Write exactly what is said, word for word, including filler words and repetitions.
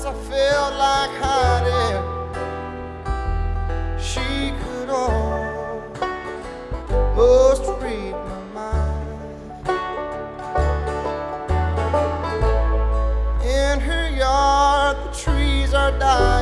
I felt like hiding. She could almost read my mind. In her yard, the trees are dying.